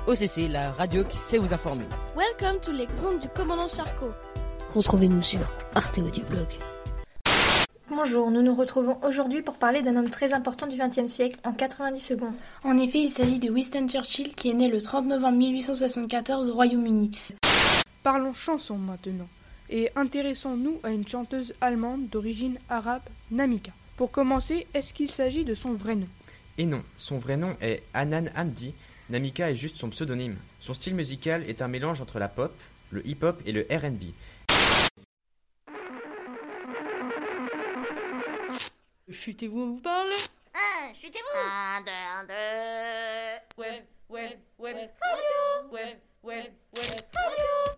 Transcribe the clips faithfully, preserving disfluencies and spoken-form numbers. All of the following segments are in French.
O C C, la radio qui sait vous informer. Welcome to les ondes du commandant Charcot. Retrouvez-nous sur Arte Audioblog. Bonjour, nous nous retrouvons aujourd'hui pour parler d'un homme très important du vingtième siècle en quatre-vingt-dix secondes. En effet, il s'agit de Winston Churchill qui est né le trente novembre mille huit cent soixante-quatorze au Royaume-Uni. Parlons chanson maintenant et intéressons-nous à une chanteuse allemande d'origine arabe, Namika. Pour commencer, est-ce qu'il s'agit de son vrai nom ? Et non, son vrai nom est Hanan Hamdi. Namika est juste son pseudonyme. Son style musical est un mélange entre la pop, le hip-hop et le R and B. Chutez-vous, on vous parle. Un, chutez-vous. Un, deux, un, deux. Web, web, web, radio. Web, web, web, radio.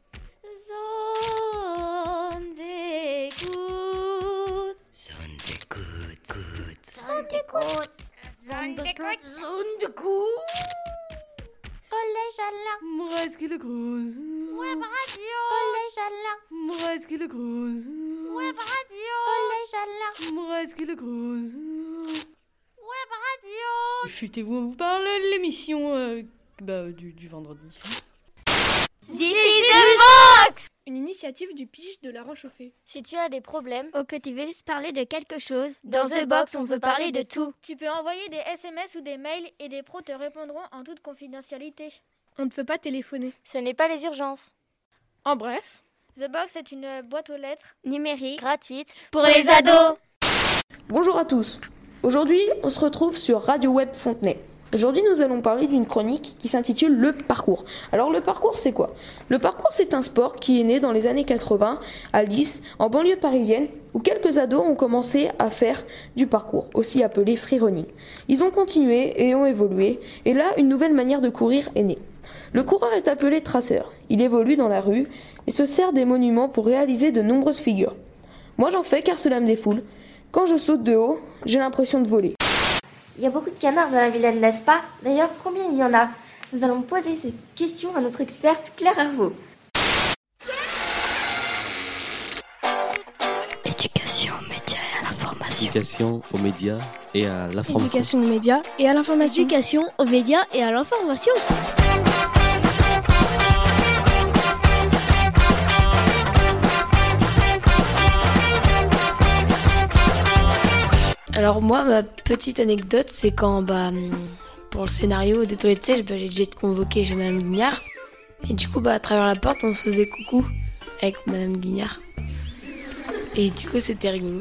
Zone d'écoute. Zone d'écoute, écoute. Zone d'écoute. Zone d'écoute. Zone d'écoute. Collège Alain. Presque le gros. Web radio. Collège Alain. Presque le gros. Web radio. Collège Alain. Presque le gros. Web radio. Chutez-vous, on vous parle, l'émission euh, bah, du, du vendredi. This is the box. Une initiative du Pige de La Rochefoucauld. Si tu as des problèmes ou que tu veux parler de quelque chose, dans The Box, on peut parler de tout. Tu peux envoyer des S M S ou des mails et des pros te répondront en toute confidentialité. On ne peut pas téléphoner. Ce n'est pas les urgences. En bref, The Box est une boîte aux lettres numérique, gratuite, pour les ados. Bonjour à tous. Aujourd'hui, on se retrouve sur Radio Web Fontenay. Aujourd'hui, nous allons parler d'une chronique qui s'intitule Le Parcours. Alors, le parcours, c'est quoi ? Le parcours, c'est un sport qui est né dans les années quatre-vingts à Lys, en banlieue parisienne, où quelques ados ont commencé à faire du parcours, aussi appelé freerunning. Ils ont continué et ont évolué, et là, une nouvelle manière de courir est née. Le coureur est appelé traceur. Il évolue dans la rue et se sert des monuments pour réaliser de nombreuses figures. Moi, j'en fais car cela me défoule. Quand je saute de haut, j'ai l'impression de voler. Il y a beaucoup de canards dans la Vilaine, n'est-ce pas ? D'ailleurs, combien il y en a ? Nous allons poser cette question à notre experte Claire Hervaux. Éducation aux médias et à l'information. Éducation aux médias et à l'information. Éducation aux médias et à l'information. Éducation aux médias et à l'information. Alors moi, ma petite anecdote, c'est quand, bah, pour le scénario des toilettes sèches, bah, j'ai dû être convoquée chez Madame Guignard. Et du coup, bah, à travers la porte, on se faisait coucou avec Madame Guignard. Et du coup, c'était rigolo.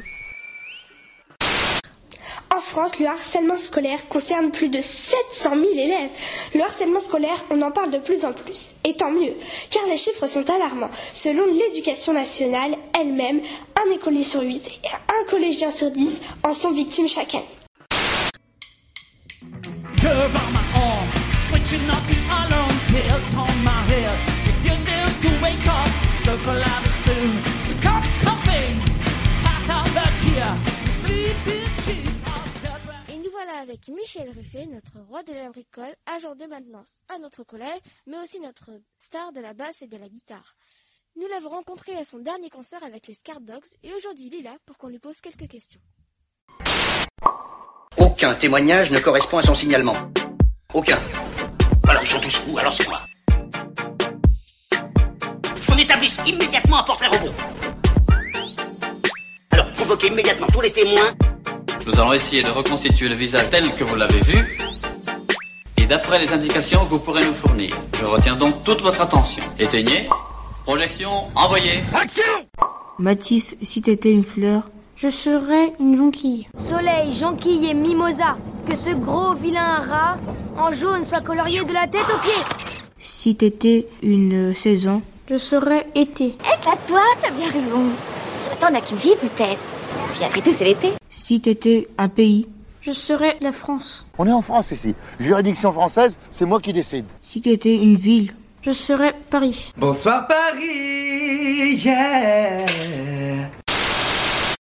En France, le harcèlement scolaire concerne plus de sept cent mille élèves. Le harcèlement scolaire, on en parle de plus en plus. Et tant mieux, car les chiffres sont alarmants. Selon l'Éducation nationale elle-même, un écolier sur huit et un collégien sur dix en sont victimes chaque année. Curve on my arm, switching up the alarm, tilt on my head. Refusing to wake up, circle out a spoon. Cup coffee, pack out the chair, sleepy cheap. Et nous voilà avec Michel Ruffet, notre roi de la bricole, agent de maintenance à notre collège, mais aussi notre star de la basse et de la guitare. Nous l'avons rencontré à son dernier concert avec les Scar Dogs et aujourd'hui il est là pour qu'on lui pose quelques questions. Aucun témoignage ne correspond à son signalement. Aucun. Alors ils sont tous fous, alors c'est quoi ? On établisse immédiatement un portrait robot. Alors convoquez immédiatement tous les témoins. Nous allons essayer de reconstituer le visage tel que vous l'avez vu et d'après les indications que vous pourrez nous fournir. Je retiens donc toute votre attention. Éteignez. Projection envoyée. Action ! Mathis, si t'étais une fleur, je serais une jonquille. Soleil, jonquille et mimosa. Que ce gros vilain rat en jaune soit colorié de la tête aux pieds. Si t'étais une saison, je serais été. Eh bah toi, t'as bien raison. Attends, on n'a qu'une vie peut-être. Puis après tout, c'est l'été. Si t'étais un pays, je serais la France. On est en France ici. Juridiction française, c'est moi qui décide. Si t'étais une ville, je serais Paris. Bonsoir Paris, yeah.